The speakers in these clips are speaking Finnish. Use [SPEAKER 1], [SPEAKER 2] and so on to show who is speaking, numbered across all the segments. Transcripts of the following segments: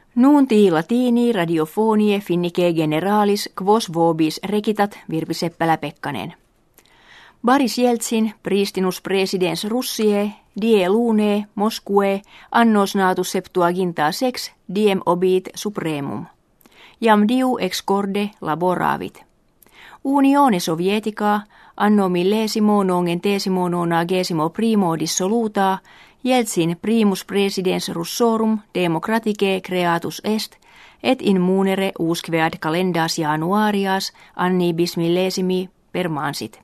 [SPEAKER 1] Nunti latini radiofonie finnike generalis quos vobis recitat Virpi Seppälä-Pekkanen. Boris Jeltsin pristinus presidens Russiae die lune Mosque annos natus septuaginta sex diem obit supremum. Jam diu ex corde laboravit. Unione Sovietica anno millesimo nongentesimo nonagesimo primo dissoluta Jeltsin primus presidens Russorum democraticae creatus est et in munere usquead calendas januarias anni bismillesimi permansit.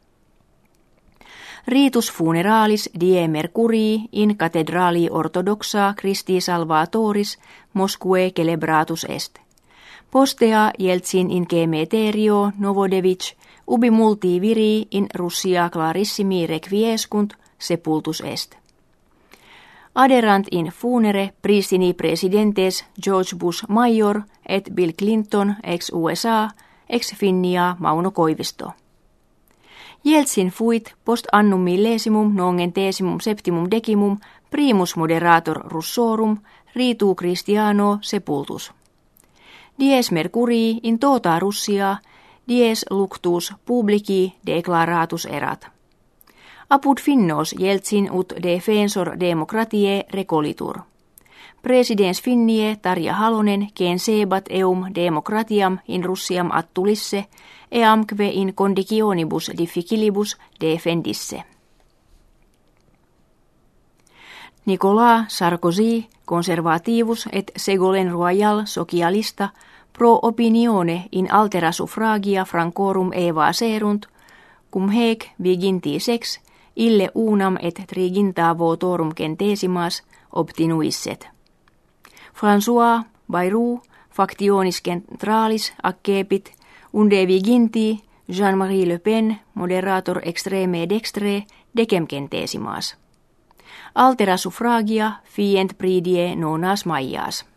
[SPEAKER 1] Ritus funeralis die Mercurii in cathedrali orthodoxa Christi Salvatoris Mosque celebratus est. Postea Jeltsin in cemeterio Novodevich ubi multi viri in Russia clarissimi requiescunt sepultus est. Aderant in funere pristini presidentes George Bush Major et Bill Clinton ex USA ex Finnia Mauno Koivisto. Jeltsin fuit post annum millesimum nongentesimum septimum decimum primus moderator Russorum ritu Christiano sepultus. Dies Mercurii in tota Russia dies luctus publici declaratus erat. Apud finnos Jeltsin ut defensor democratiae recolitur. Presidens Finnie Tarja Halonen censebat eum democratiam in Russiam attulisse eamque in conditionibus difficilibus defendisse. Nicolas Sarkozy conservativus et Ségolène Royal socialista pro opinione in altera suffragia francorum evaserunt cum hec viginti sex ille unam et triginta votorum centesimas obtinuisset. François Bayrou factionis centralis accepit unde viginti Jean-Marie Le Pen moderator extreme dextre decem centesimas. Altera suffragia fient pridie nonas maias.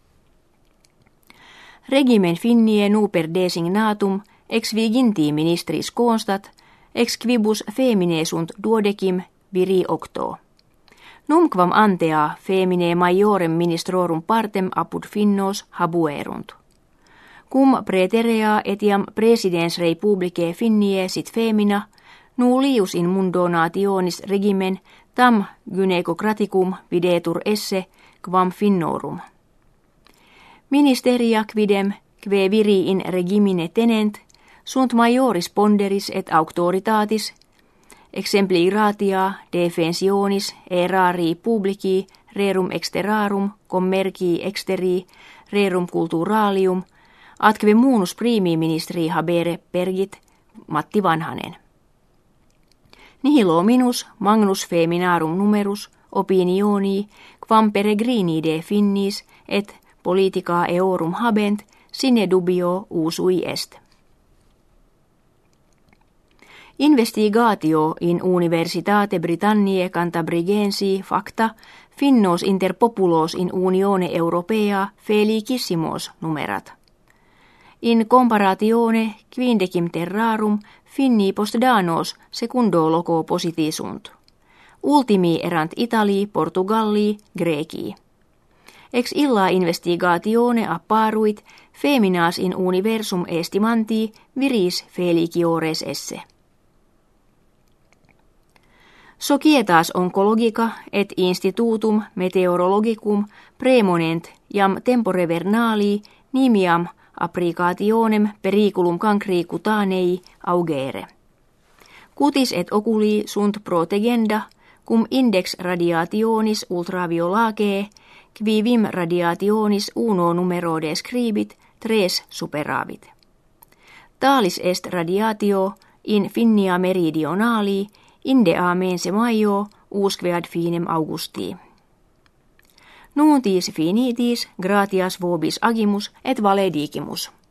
[SPEAKER 1] Regimen Finnie nuper designatum ex viginti ministris constat ex quibus femine sunt duodecim viri octo. Numquam antea femine maiorem ministrorum partem apud finnos habuerunt. Cum praeterea etiam presidens republicae Finnie sit femina, nullius in mundo nationis regimen tam gynecocraticum videtur esse quam finnorum. Ministeria quidem que viri in regimine tenent sunt majoris ponderis et auctoritatis exempliratia defensionis erari publici rerum exterrarum commercii exteri rerum culturalium atque munus primi ministri habere pergit Matti Vanhanen. Nihilo minus magnus feminarum numerus opinionii quam peregrini de finnis et politica eorum habent sine dubio usui est. Investigatio in Universitate Britanniae Cantabrigensi facta finnos inter populos in Unione Europea felicissimos numerat. In comparatione quindecim terrarum finni post danos secundo loco positisunt. Ultimi erant Italii, Portugalii, Grecii. Ex illa investigatione apparuit feminas in universum estimanti viris feliciores esse. Societas oncologica et institutum meteorologicum premonent jam tempore vernali nimiam applicationem periculum cancri cutanei augere. Cutis et oculi sunt protegenda cum index radiationis ultraviolacee qui vim radiationis uno numero describit 3 superavit. Talis est radiatio in Finnia meridionali indea mense maio usquead finem Augustii. Nuntis finitis gratias vobis agimus et valedigimus.